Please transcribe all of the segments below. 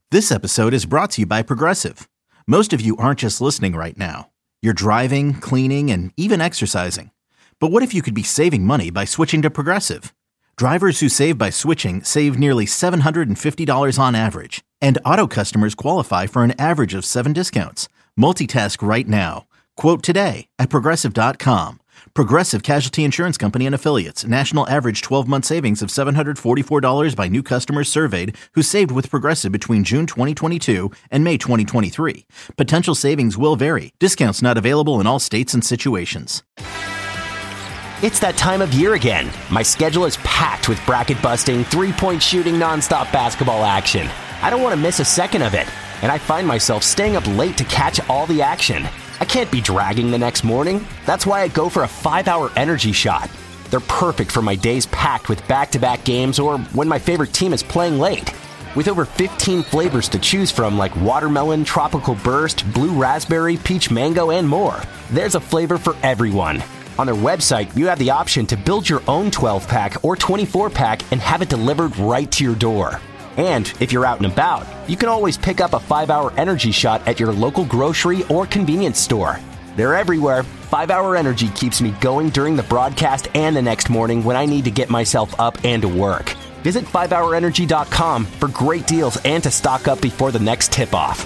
This episode is brought to you by Progressive. Most of you aren't just listening right now. You're driving, cleaning, and even exercising. But what if you could be saving money by switching to Progressive? Drivers who save by switching save nearly $750 on average. And auto customers qualify for an average of 7 discounts. Multitask right now. Quote today at Progressive.com. Progressive Casualty Insurance Company and Affiliates. National average 12-month savings of $744 by new customers surveyed who saved with Progressive between June 2022 and May 2023. Potential savings will vary. Discounts not available in all states and situations. It's that time of year again. My schedule is packed with bracket-busting, three-point shooting, nonstop basketball action. I don't want to miss a second of it, and I find myself staying up late to catch all the action. I can't be dragging the next morning. That's why I go for a 5-hour energy shot. They're perfect for my days packed with back-to-back games or when my favorite team is playing late. With over 15 flavors to choose from like watermelon, tropical burst, blue raspberry, peach mango, and more, there's a flavor for everyone. On their website, you have the option to build your own 12-pack or 24-pack and have it delivered right to your door. And if you're out and about, you can always pick up a 5-hour energy shot at your local grocery or convenience store. They're everywhere. 5-hour energy keeps me going during the broadcast and the next morning when I need to get myself up and to work. Visit 5hourenergy.com for great deals and to stock up before the next tip-off.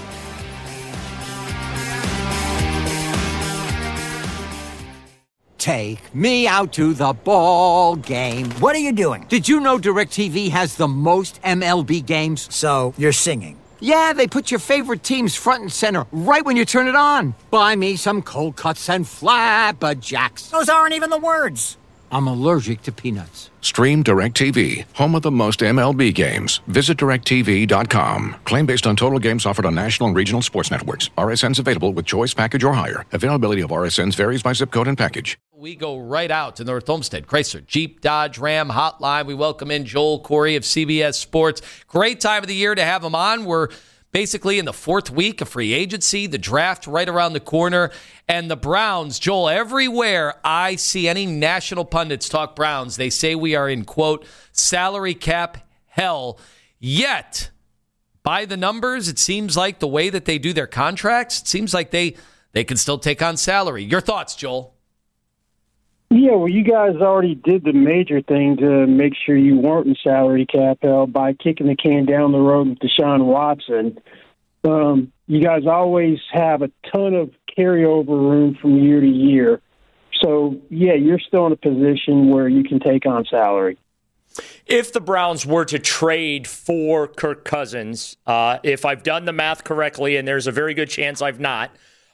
Take me out to the ball game. What are you doing? Did you know DirecTV has the most MLB games? So, you're singing. Yeah, they put your favorite teams front and center right when you turn it on. Buy me some cold cuts and flapjacks. Those aren't even the words. I'm allergic to peanuts. Stream DirecTV, home of the most MLB games. Visit DirecTV.com. Claim based on total games offered on national and regional sports networks. RSNs available with choice package or higher. Availability of RSNs varies by zip code and package. We go right out to North Olmsted. Chrysler, Jeep, Dodge, Ram Hotline. We welcome in Joel Corey of CBS Sports. Great time of the year to have him on. We're basically in the 4th week of free agency, the draft right around the corner, and the Browns. Joel, everywhere I see any national pundits talk Browns, they say we are in, quote, salary cap hell. Yet, by the numbers, it seems like the way that they do their contracts, it seems like they can still take on salary. Your thoughts, Joel? Yeah, well, you guys already did the major thing to make sure you weren't in salary cap hell by kicking the can down the road with Deshaun Watson. You guys always have a ton of carryover room from year to year. So, yeah, you're still in a position where you can take on salary. If the Browns were to trade for Kirk Cousins, if I've done the math correctly, and there's a very good chance I've not,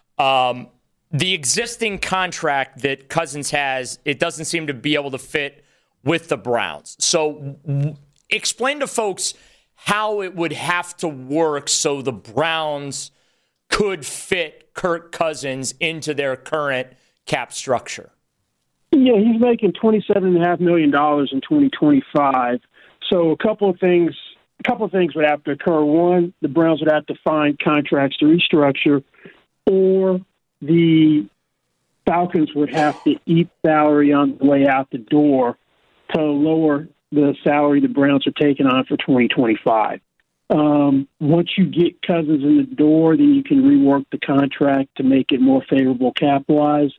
the existing contract that Cousins has, it doesn't seem to be able to fit with the Browns. So explain to folks how it would have to work so the Browns could fit Kirk Cousins into their current cap structure. Yeah, he's making $27.5 million in 2025. So a couple of things would have to occur. One, the Browns would have to find contracts to restructure, or the Falcons would have to eat salary on the way out the door to lower the salary the Browns are taking on for 2025. Once you get Cousins in the door, then you can rework the contract to make it more favorable cap-wise.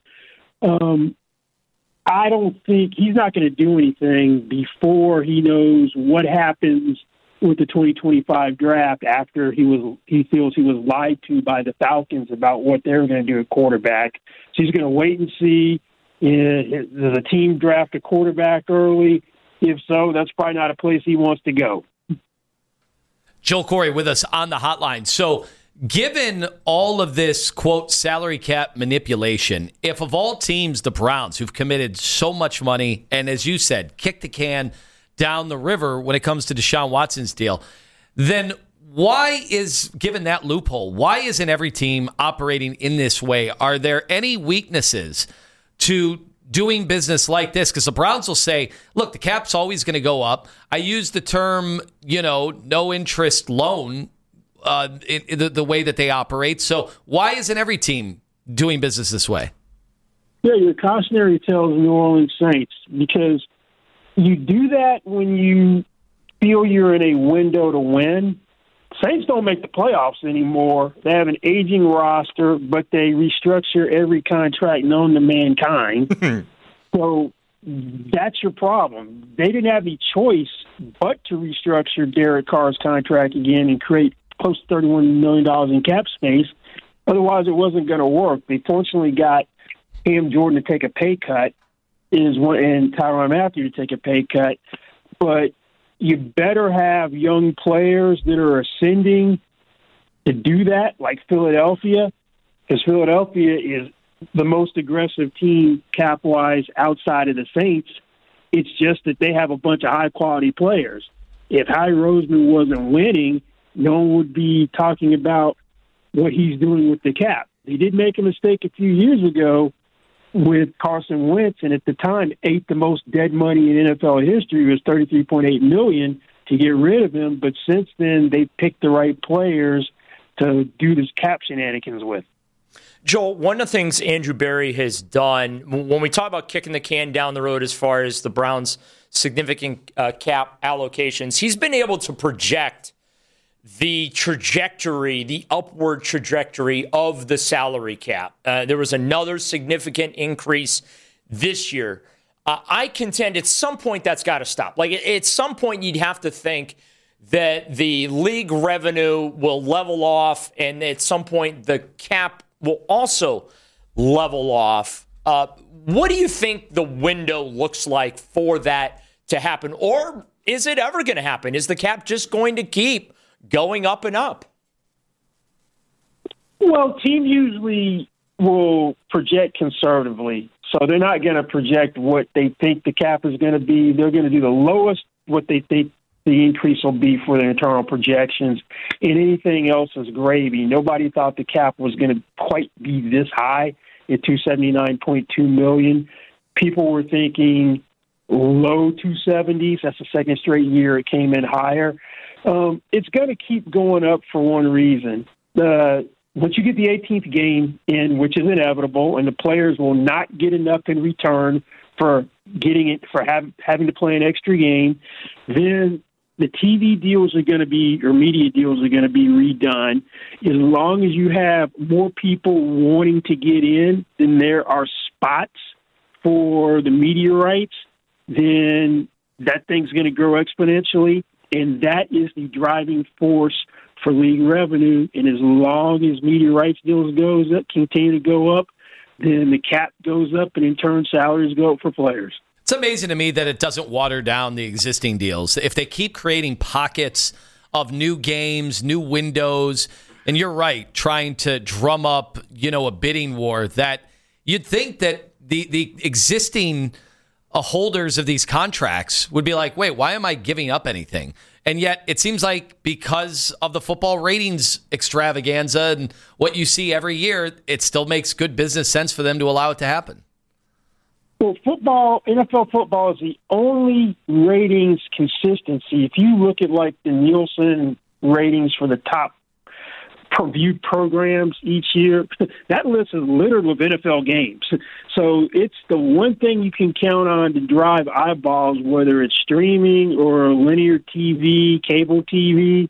I don't think he's not going to do anything before he knows what happens with the 2025 draft after he feels he was lied to by the Falcons about what they were going to do at quarterback. So he's going to wait and see. Does the team draft a quarterback early? If so, that's probably not a place he wants to go. Joel Corey with us on the hotline. So given all of this, quote, salary cap manipulation, if of all teams, the Browns, who've committed so much money, and as you said, kick the can down the river when it comes to Deshaun Watson's deal, then why is, given that loophole, why isn't every team operating in this way? Are there any weaknesses to doing business like this? Because the Browns will say, look, the cap's always going to go up. I use the term, no interest loan in the way that they operate. So why isn't every team doing business this way? Yeah, your cautionary tale is New Orleans Saints, because you do that when you feel you're in a window to win. Saints don't make the playoffs anymore. They have an aging roster, but they restructure every contract known to mankind. So that's your problem. They didn't have any choice but to restructure Derek Carr's contract again and create close to $31 million in cap space. Otherwise, it wasn't going to work. They fortunately got Cam Jordan to take a pay cut and Tyrann Mathieu to take a pay cut. But you better have young players that are ascending to do that, like Philadelphia, because Philadelphia is the most aggressive team cap-wise outside of the Saints. It's just that they have a bunch of high-quality players. If Howie Roseman wasn't winning, no one would be talking about what he's doing with the cap. He did make a mistake a few years ago with Carson Wentz, and at the time, ate the most dead money in NFL history. It was $33.8 million to get rid of him. But since then, they picked the right players to do this cap shenanigans with. Joel, one of the things Andrew Berry has done, when we talk about kicking the can down the road as far as the Browns' significant cap allocations, he's been able to project the trajectory, the upward trajectory of the salary cap. There was another significant increase this year. I contend at some point that's got to stop. Like at some point you'd have to think that the league revenue will level off, and at some point the cap will also level off. What do you think the window looks like for that to happen? Or is it ever going to happen? Is the cap just going to keep going up and up? Well, teams usually will project conservatively. So they're not going to project what they think the cap is going to be. They're going to do the lowest, what they think the increase will be for their internal projections, and anything else is gravy. Nobody thought the cap was going to quite be this high at $279.2 million. People were thinking low 270s. That's the second straight year it came in higher. It's going to keep going up for one reason. Once you get the 18th game in, which is inevitable, and the players will not get enough in return for having to play an extra game, then the TV deals are going to be, or media deals are going to be redone. As long as you have more people wanting to get in than there are spots for the media rights, then that thing's going to grow exponentially. And that is the driving force for league revenue. And as long as media rights deals continue to go up, then the cap goes up, and in turn salaries go up for players. It's amazing to me that it doesn't water down the existing deals. If they keep creating pockets of new games, new windows, and you're right, trying to drum up, a bidding war, that you'd think that the existing holders of these contracts would be like, wait, why am I giving up anything? And yet it seems like because of the football ratings extravaganza and what you see every year, it still makes good business sense for them to allow it to happen. Well, NFL football is the only ratings consistency. If you look at like the Nielsen ratings for the top viewed programs each year, that list is littered with NFL games. So it's the one thing you can count on to drive eyeballs, whether it's streaming or linear TV, cable TV.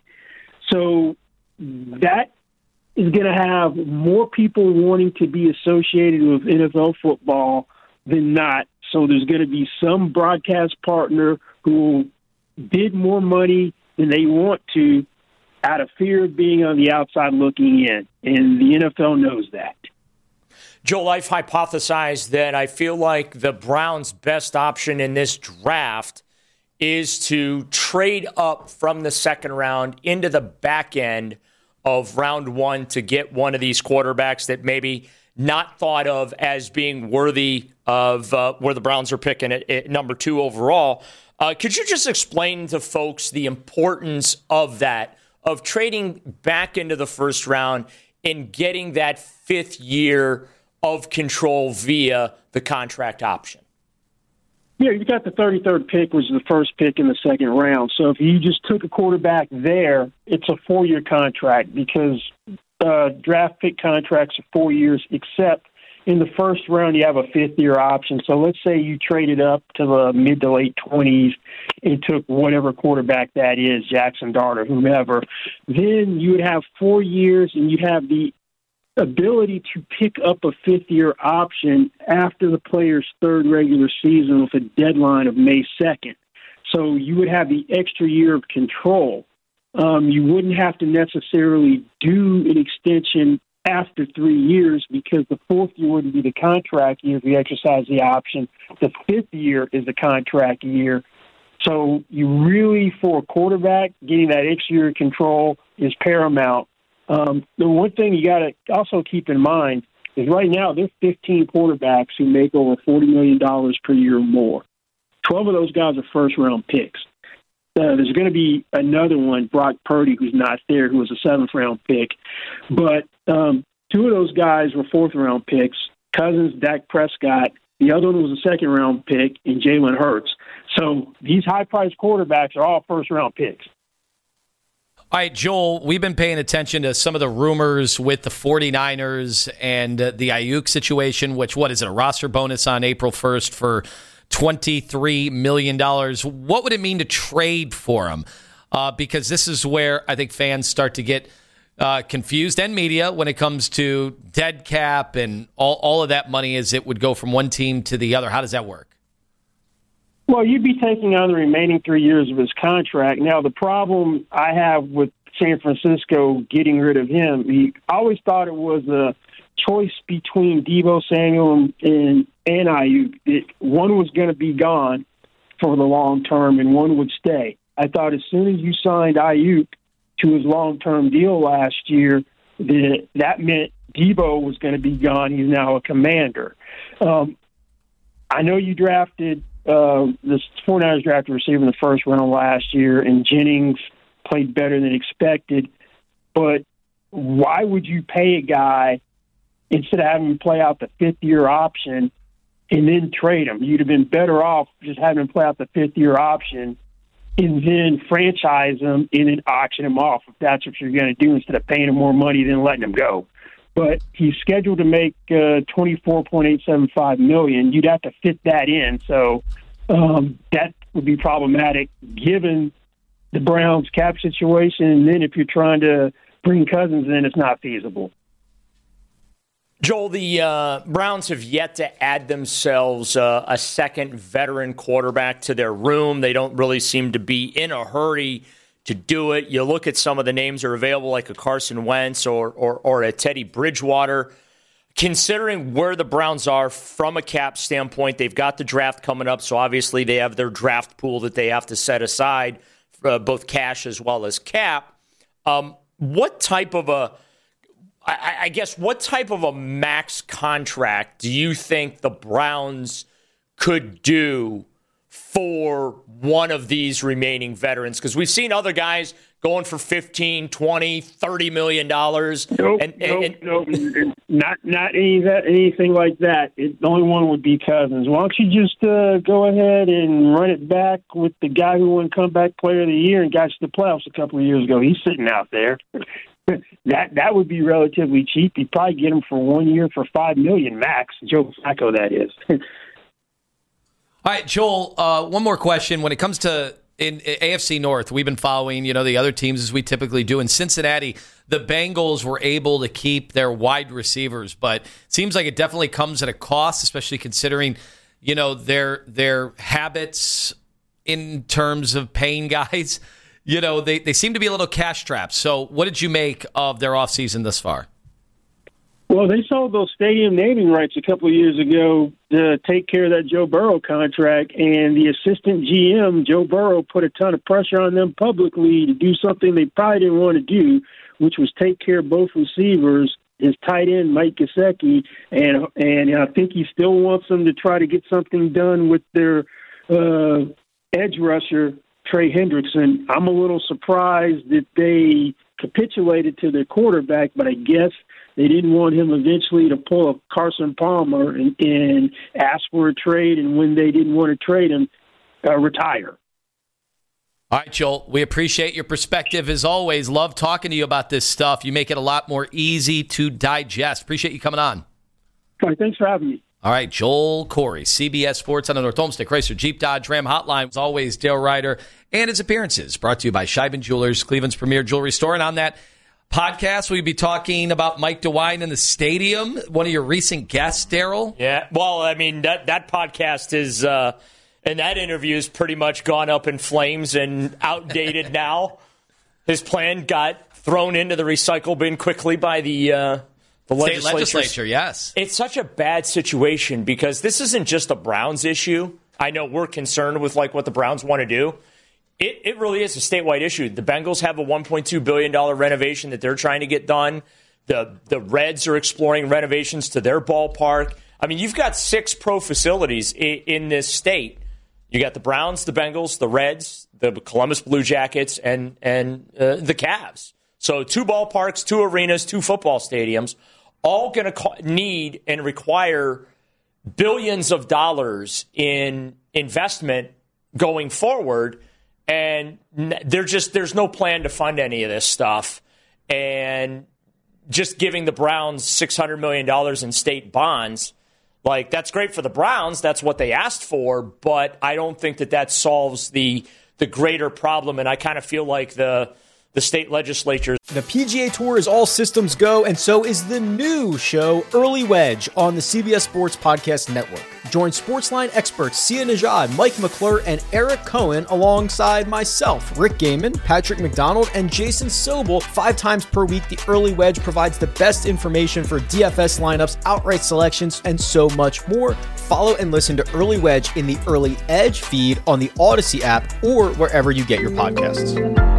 So that is going to have more people wanting to be associated with NFL football than not. So there's going to be some broadcast partner who will bid more money than they want to out of fear of being on the outside looking in. And the NFL knows that. Joel, I've hypothesized that I feel like the Browns' best option in this draft is to trade up from the second round into the back end of round one to get one of these quarterbacks that maybe not thought of as being worthy of where the Browns are picking at number 2 overall. Could you just explain to folks the importance of that, of trading back into the first round and getting that 5th year of control via the contract option? Yeah, you got the 33rd pick, which is the first pick in the second round. So if you just took a quarterback there, it's a 4-year contract because draft pick contracts are 4 years, except in the first round, you have a fifth-year option. So let's say you traded up to the mid to late 20s and took whatever quarterback that is, Jackson Dart or whomever. Then you would have 4 years, and you have the ability to pick up a fifth-year option after the player's third regular season with a deadline of May 2nd. So you would have the extra year of control. You wouldn't have to necessarily do an extension after 3 years because the fourth year wouldn't be the contract year if you exercise the option. The fifth year is the contract year. So you really, for a quarterback, getting that extra year of control is paramount. The one thing you got to also keep in mind is right now there's 15 quarterbacks who make over $40 million per year or more. 12 of those guys are first-round picks. There's going to be another one, Brock Purdy, who's not there, who was a seventh-round pick. But two of those guys were fourth-round picks, Cousins, Dak Prescott. The other one was a second-round pick in Jalen Hurts. So these high-priced quarterbacks are all first-round picks. All right, Joel, we've been paying attention to some of the rumors with the 49ers and the Ayuk situation, which, what is it, a roster bonus on April 1st for $23 million. What would it mean to trade for him? Because this is where I think fans start to get confused, and media, when it comes to dead cap and all of that money as it would go from one team to the other. How does that work? Well, you'd be taking on the remaining 3 years of his contract. Now, the problem I have with San Francisco getting rid of him, I always thought it was a choice between Deebo Samuel and Ayuk. One was going to be gone for the long term and one would stay. I thought as soon as you signed Ayuk to his long-term deal last year, that meant Deebo was going to be gone. He's now a Commander. I know you drafted the 49ers drafted a receiver in the first round last year, and Jennings played better than expected. But why would you pay a guy instead of having him play out the fifth-year option and then trade him? You'd have been better off just having him play out the fifth-year option and then franchise him and then auction him off if that's what you're going to do instead of paying him more money than letting him go. But he's scheduled to make $24.875 million. You'd have to fit that in, so that would be problematic given the Browns' cap situation. And then if you're trying to bring Cousins in, it's not feasible. Joel, the Browns have yet to add themselves a second veteran quarterback to their room. They don't really seem to be in a hurry to do it. You look at some of the names that are available, like a Carson Wentz or a Teddy Bridgewater. Considering where the Browns are from a cap standpoint, they've got the draft coming up, so obviously they have their draft pool that they have to set aside, both cash as well as cap. What type of a max contract do you think the Browns could do for one of these remaining veterans? Because we've seen other guys going for $15, $20, $30 million. Nope, not anything like that. The only one would be Cousins. Why don't you just go ahead and run it back with the guy who won Comeback Player of the Year and got to the playoffs a couple of years ago? He's sitting out there. That would be relatively cheap. You'd probably get him for 1 year for $5 million max. Joe Flacco, that is. All right, Joel, one more question. When it comes to in AFC North, we've been following, the other teams as we typically do. In Cincinnati, the Bengals were able to keep their wide receivers, but it seems like it definitely comes at a cost, especially considering, their habits in terms of paying guys. They seem to be a little cash strapped. So what did you make of their offseason thus far? Well, they sold those stadium naming rights a couple of years ago to take care of that Joe Burrow contract, and the assistant GM, Joe Burrow, put a ton of pressure on them publicly to do something they probably didn't want to do, which was take care of both receivers, his tight end, Mike Gesicki, and I think he still wants them to try to get something done with their edge rusher, Trey Hendrickson. I'm a little surprised that they capitulated to their quarterback, but I guess they didn't want him eventually to pull a Carson Palmer and ask for a trade, and when they didn't want to trade him, retire. All right, Joel, we appreciate your perspective as always. Love talking to you about this stuff. You make it a lot more easy to digest. Appreciate you coming on. All right, thanks for having me. All right, Joel Corey, CBS Sports on the North Homestead Chrysler Jeep Dodge Ram Hotline. As always, Dale Ryder and his appearances brought to you by Scheiben Jewelers, Cleveland's premier jewelry store. And on that podcast, we'll be talking about Mike DeWine in the stadium, one of your recent guests, Daryl. Yeah, well, I mean, that podcast is, and that interview has pretty much gone up in flames and outdated now. His plan got thrown into the recycle bin quickly by the State legislature, yes. It's such a bad situation because this isn't just a Browns issue. I know we're concerned with what the Browns want to do. It really is a statewide issue. The Bengals have a $1.2 billion renovation that they're trying to get done. The Reds are exploring renovations to their ballpark. I mean, you've got 6 pro facilities in this state. You got the Browns, the Bengals, the Reds, the Columbus Blue Jackets, and the Cavs. So 2 ballparks, 2 arenas, 2 football stadiums, all going to need and require billions of dollars in investment going forward. And there's no plan to fund any of this stuff. And just giving the Browns $600 million in state bonds, that's great for the Browns. That's what they asked for. But I don't think that solves the greater problem. And I kind of feel like the state legislature. The PGA Tour is all systems go, and so is the new show, Early Wedge, on the CBS Sports Podcast Network. Join Sportsline experts Sia Nejad, Mike McClure, and Eric Cohen alongside myself, Rick Gaiman, Patrick McDonald, and Jason Sobel 5 times per week. The Early Wedge provides the best information for DFS lineups, outright selections, and so much more. Follow and listen to Early Wedge in the Early Edge feed on the Odyssey app or wherever you get your podcasts.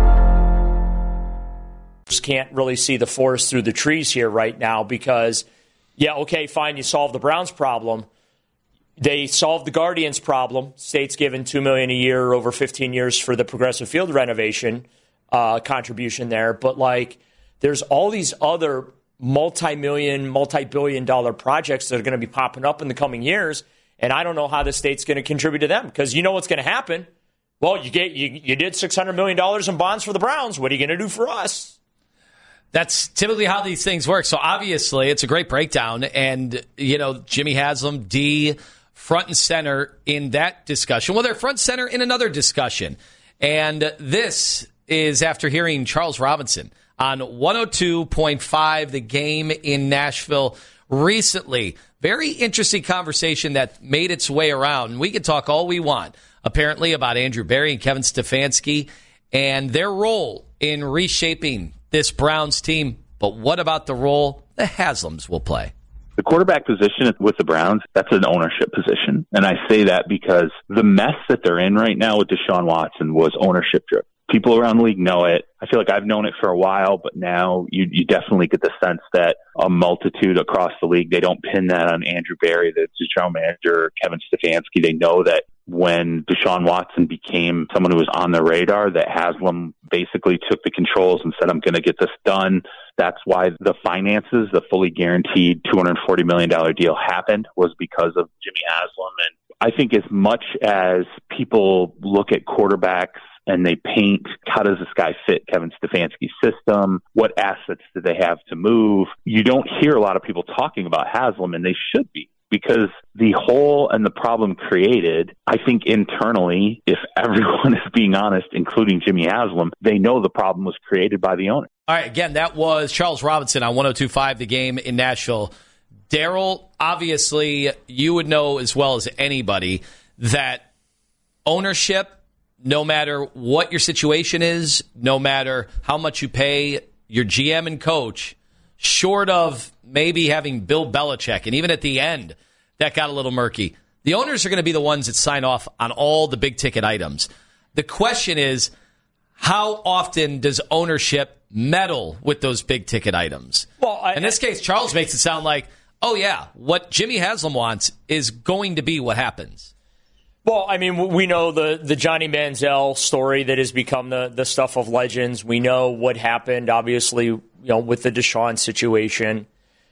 Can't really see the forest through the trees here right now because, okay, fine, you solve the Browns problem. They solved the Guardians problem. State's given $2 million a year over 15 years for the progressive field renovation contribution there. But there's all these other multi-billion dollar projects that are going to be popping up in the coming years, and I don't know how the state's going to contribute to them because you know what's going to happen. Well, you did $600 million in bonds for the Browns. What are you going to do for us? That's typically how these things work. So obviously it's a great breakdown. And, Jimmy Haslam, D, front and center in that discussion. Well, they're front and center in another discussion. And this is after hearing Charles Robinson on 102.5, The Game in Nashville recently. Very interesting conversation that made its way around. And we can talk all we want, apparently, about Andrew Berry and Kevin Stefanski and their role in reshaping this Browns team. But what about the role the Haslams will play? The quarterback position with the Browns, that's an ownership position. And I say that because the mess that they're in right now with Deshaun Watson was ownership driven. People around the league know it. I feel like I've known it for a while, but now you definitely get the sense that a multitude across the league, they don't pin that on Andrew Berry, the general manager, Kevin Stefanski. They know that when Deshaun Watson became someone who was on the radar, that Haslam basically took the controls and said, I'm going to get this done. That's why the finances, the fully guaranteed $240 million deal happened, was because of Jimmy Haslam. And I think as much as people look at quarterbacks and they paint, how does this guy fit Kevin Stefanski's system? What assets do they have to move? You don't hear a lot of people talking about Haslam, and they should be, because the hole and the problem created, I think internally, if everyone is being honest, including Jimmy Haslam, they know the problem was created by the owner. All right, again, that was Charles Robinson on 102.5, The Game in Nashville. Daryl, obviously, you would know as well as anybody that ownership, no matter what your situation is, no matter how much you pay your GM and coach, short of maybe having Bill Belichick, and even at the end, that got a little murky. The owners are going to be the ones that sign off on all the big-ticket items. The question is, how often does ownership meddle with those big-ticket items? Well, in this case, Charles makes it sound like, oh, yeah, what Jimmy Haslam wants is going to be what happens. Well, I mean, we know the Johnny Manziel story that has become the stuff of legends. We know what happened, obviously, with the Deshaun situation,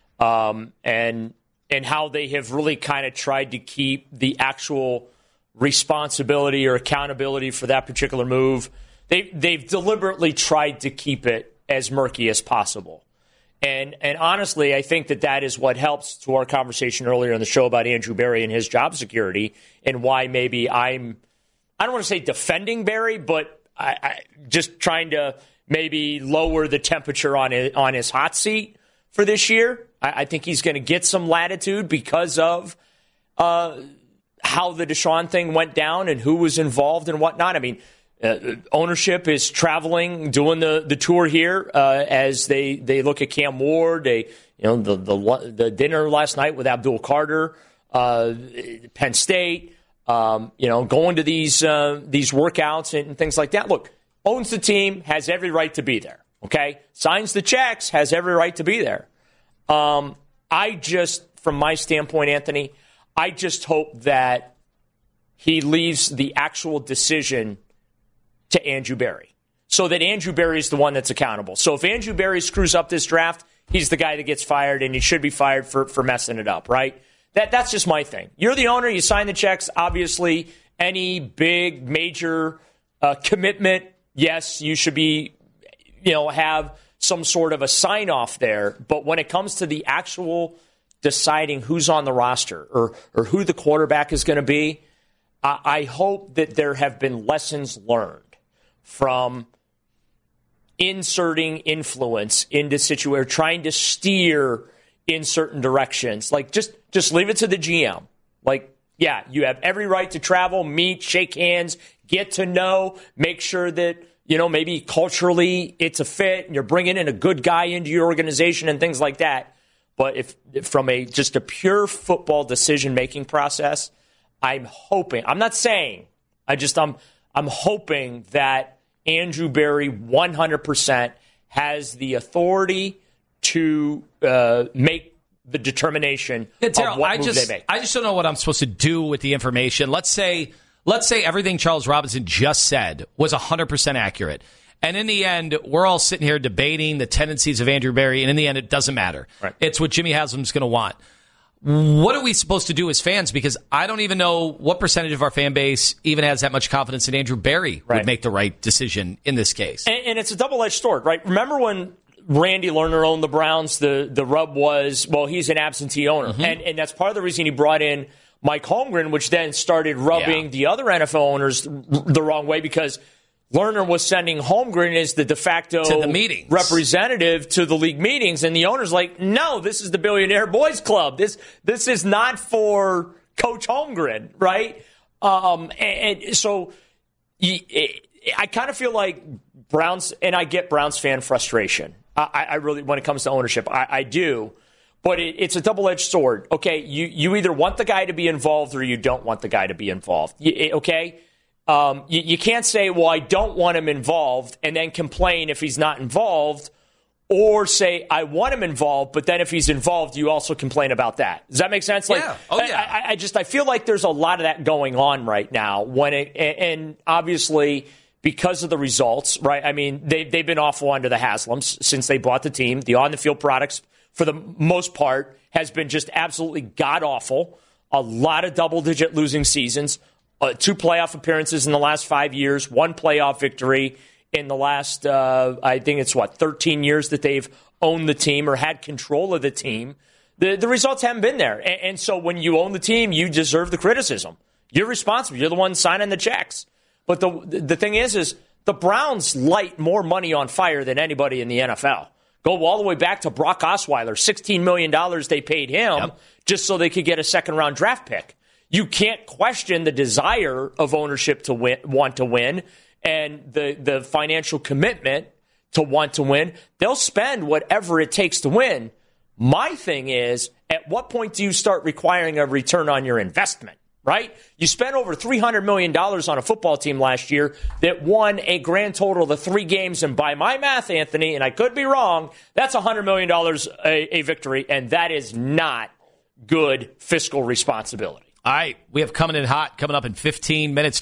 and how they have really kind of tried to keep the actual responsibility or accountability for that particular move. They've deliberately tried to keep it as murky as possible. And honestly, I think that is what helps to our conversation earlier in the show about Andrew Berry and his job security and why maybe I don't want to say defending Berry, but I just trying to maybe lower the temperature on his hot seat for this year. I think he's going to get some latitude because of how the Deshaun thing went down and who was involved and whatnot. I mean, ownership is traveling, doing the tour here as they look at Cam Ward. The dinner last night with Abdul Carter, Penn State. Going to these workouts and things like that. Look, owns the team, has every right to be there. Okay, signs the checks, has every right to be there. From my standpoint, Anthony, I just hope that he leaves the actual decision to Andrew Berry, so that Andrew Berry is the one that's accountable. So if Andrew Berry screws up this draft, he's the guy that gets fired, and he should be fired for messing it up, right? That's just my thing. You're the owner, you sign the checks. Obviously, any big, major commitment, yes, you should be, have some sort of a sign-off there. But when it comes to the actual deciding who's on the roster or who the quarterback is going to be, I hope that there have been lessons learned from inserting influence into situation, trying to steer in certain directions. Like, just leave it to the GM. Like, yeah, you have every right to travel, meet, shake hands, get to know, make sure that, maybe culturally it's a fit and you're bringing in a good guy into your organization and things like that. But if from just a pure football decision-making process, I'm hoping, I'm not saying, I'm hoping that Andrew Berry 100% has the authority to make the determination of what move they make. I just don't know what I'm supposed to do with the information. Let's say everything Charles Robinson just said was 100% accurate. And in the end, we're all sitting here debating the tendencies of Andrew Berry, and in the end, it doesn't matter. Right. It's what Jimmy Haslam's going to want. What are we supposed to do as fans? Because I don't even know what percentage of our fan base even has that much confidence that Andrew Berry would make the right decision in this case. And it's a double-edged sword, right? Remember when Randy Lerner owned the Browns, the rub was, well, he's an absentee owner. Mm-hmm. And that's part of the reason he brought in Mike Holmgren, which then started rubbing the other NFL owners the wrong way because Lerner was sending Holmgren as the de facto to the meetings. Representative to the league meetings, and the owner's like, no, this is the Billionaire Boys Club. This is not for Coach Holmgren, right? And so I kind of feel like Browns, and I get Browns fan frustration. I really, when it comes to ownership, I do. But it's a double-edged sword. Okay, you either want the guy to be involved or you don't want the guy to be involved. Okay? You can't say, well, I don't want him involved, and then complain if he's not involved, or say, I want him involved, but then if he's involved, you also complain about that. Does that make sense? Yeah. I feel like there's a lot of that going on right now. And obviously, because of the results, right? I mean, they've been awful under the Haslams since they bought the team. The on-the-field products, for the most part, has been just absolutely god-awful. A lot of double-digit losing seasons. 2 playoff appearances in the last 5 years, 1 playoff victory in the last, I think it's 13 years that they've owned the team or had control of the team. The results haven't been there. And so when you own the team, you deserve the criticism. You're responsible. You're the one signing the checks. But the thing is the Browns light more money on fire than anybody in the NFL. Go all the way back to Brock Osweiler, $16 million they paid him just so they could get a second-round draft pick. You can't question the desire of ownership to want to win and the financial commitment to want to win. They'll spend whatever it takes to win. My thing is, at what point do you start requiring a return on your investment, right? You spent over $300 million on a football team last year that won a grand total of 3 games. And by my math, Anthony, and I could be wrong, that's $100 million a victory, and that is not good fiscal responsibility. All right, we have Coming in Hot coming up in 15 minutes,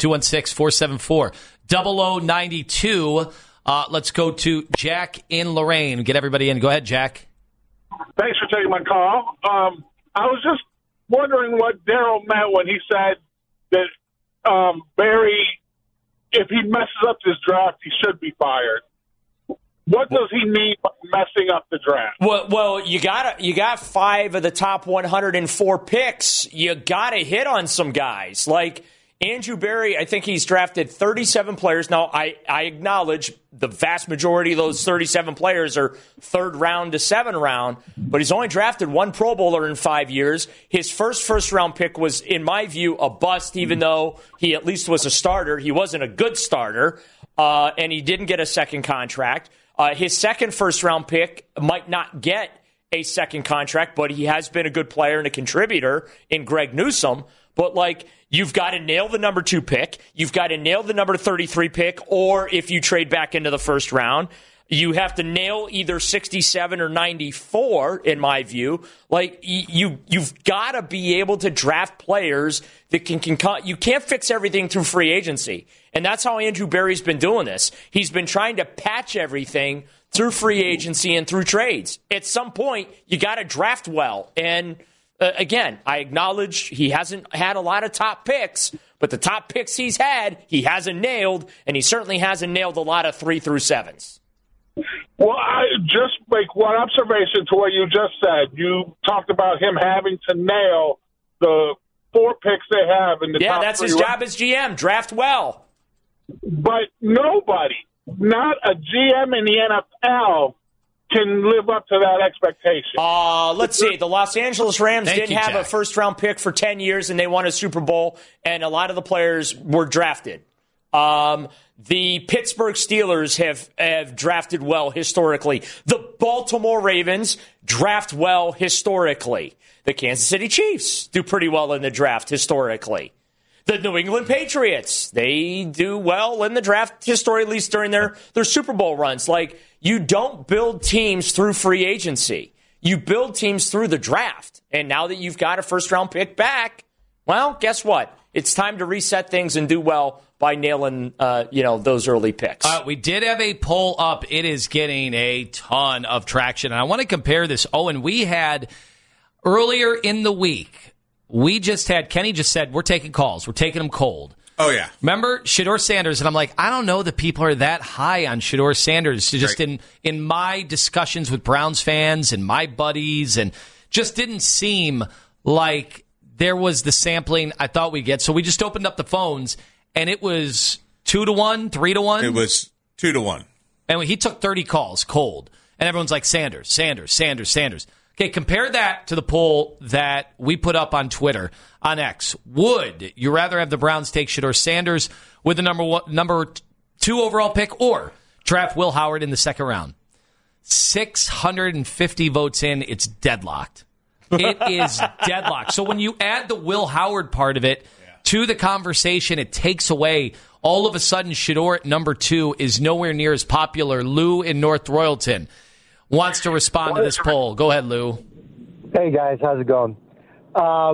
216-474-0092. Let's go to Jack in Lorain. Get everybody in. Go ahead, Jack. Thanks for taking my call. I was just wondering what Daryl meant when he said that Berry, if he messes up this draft, he should be fired. What does he mean by messing up the draft? Well, you got 5 of the top 104 picks. You got to hit on some guys like Andrew Berry. I think he's drafted 37 players. Now, I acknowledge the vast majority of those 37 players are 3rd round to 7th round, but he's only drafted 1 Pro Bowler in 5 years. His first round pick was, in my view, a bust, even though he at least was a starter. He wasn't a good starter, and he didn't get a second contract. His second first-round pick might not get a second contract, but he has been a good player and a contributor in Greg Newsome. But, you've got to nail the number 2 pick. You've got to nail the number 33 pick, or if you trade back into the first round, you have to nail either 67 or 94, in my view. You've got to be able to draft players that can you can't fix everything through free agency. And that's how Andrew Berry's been doing this. He's been trying to patch everything through free agency and through trades. At some point, you got to draft well. And again, I acknowledge he hasn't had a lot of top picks, but the top picks he's had, he hasn't nailed, and he certainly hasn't nailed a lot of 3 through 7s. Well, I just make one observation to what you just said. You talked about him having to nail the 4 picks they have in the top 3. Yeah, that's his job as GM. Draft well. But nobody, not a GM in the NFL, can live up to that expectation. Let's see. The Los Angeles Rams didn't have Jack. a first-round pick for 10 years, and they won a Super Bowl, and a lot of the players were drafted. The Pittsburgh Steelers have drafted well historically. The Baltimore Ravens draft well historically. The Kansas City Chiefs do pretty well in the draft historically. The New England Patriots, they do well in the draft historically, at least during their Super Bowl runs. You don't build teams through free agency. You build teams through the draft. And now that you've got a first-round pick back, well, guess what? It's time to reset things and do well by nailing, those early picks. We did have a poll up. It is getting a ton of traction. And I want to compare this. And we had earlier in the week, Kenny just said, we're taking calls. We're taking them cold. Oh, yeah. Remember Shedeur Sanders? And I'm like, I don't know that people are that high on Shedeur Sanders. Just in my discussions with Browns fans and my buddies, and just didn't seem like there was the sampling I thought we'd get. So we just opened up the phones, and it was 2-1, 3-1. It was 2-1. And he took 30 calls cold. And everyone's like, Sanders, Sanders, Sanders, Sanders. Okay, compare that to the poll that we put up on Twitter, on X. Would you rather have the Browns take Shedeur Sanders with the number 2 overall pick, or draft Will Howard in the second round? 650 votes in, it's deadlocked. It is deadlocked. So when you add the Will Howard part of it to the conversation, it takes away. All of a sudden, Shedeur at number 2 is nowhere near as popular. Lou in North Royalton wants to respond to this poll. Go ahead, Lou. Hey, guys. How's it going? I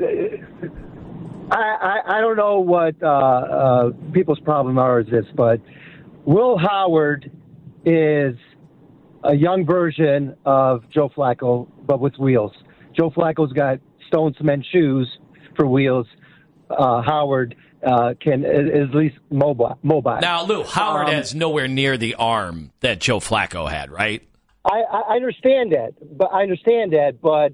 don't know what people's problem are with this, but Will Howard is a young version of Joe Flacco, but with wheels. Joe Flacco's got stone cement shoes for wheels. Howard is at least mobile. Now, Lou, Howard has nowhere near the arm that Joe Flacco had, right? I understand that, but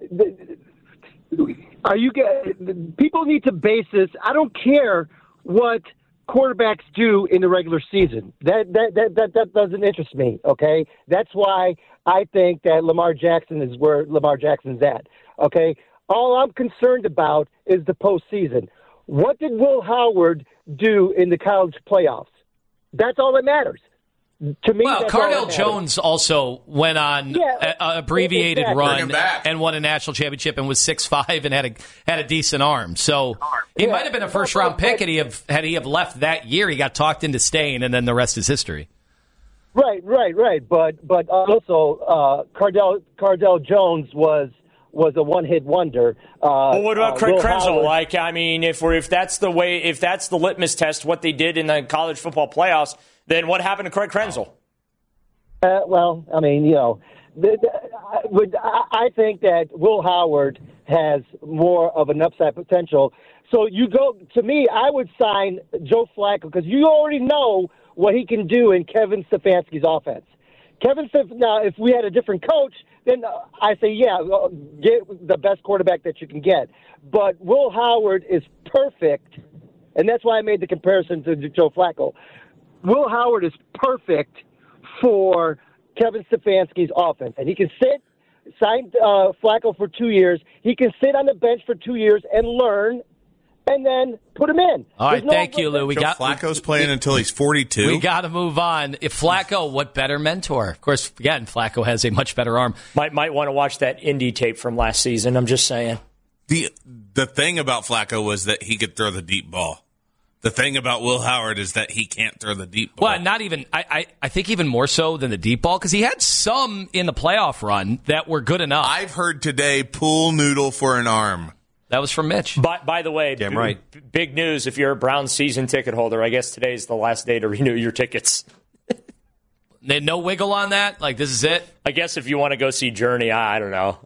people need to base this. I don't care what quarterbacks do in the regular season. That doesn't interest me. Okay, that's why I think that Lamar Jackson is where Lamar Jackson's at. Okay, all I'm concerned about is the postseason. What did Will Howard do in the college playoffs? That's all that matters. To me, well, Cardale Jones also went on an abbreviated run and won a national championship and was 6'5" and had a decent arm. So it might have been a first round pick had he have left that year. He got talked into staying, and then the rest is history. Right. But also Cardale Jones was a one-hit wonder. Well, what about Craig Krenzel? If that's the litmus test, what they did in the college football playoffs, then what happened to Craig Krenzel? I think that Will Howard has more of an upside potential. So to me, I would sign Joe Flacco because you already know what he can do in Kevin Stefanski's offense. Now, if we had a different coach, then I say, yeah, get the best quarterback that you can get. But Will Howard is perfect, and that's why I made the comparison to Joe Flacco. Will Howard is perfect for Kevin Stefanski's offense, and he can sign Flacco for 2 years. He can sit on the bench for 2 years and learn, and then put him in. All right, thank you, Lou. Flacco's playing until he's 42. We got to move on. If Flacco, what better mentor? Of course, again, Flacco has a much better arm. Might want to watch that Indy tape from last season. I'm just saying. The thing about Flacco was that he could throw the deep ball. The thing about Will Howard is that he can't throw the deep ball. Well, not even. I think even more so than the deep ball, because he had some in the playoff run that were good enough. I've heard today, pool noodle for an arm. That was from Mitch. By the way, damn right. Big news if you're a Browns season ticket holder. I guess today's the last day to renew your tickets. No wiggle on that? Like, this is it? I guess if you want to go see Journey, I don't know.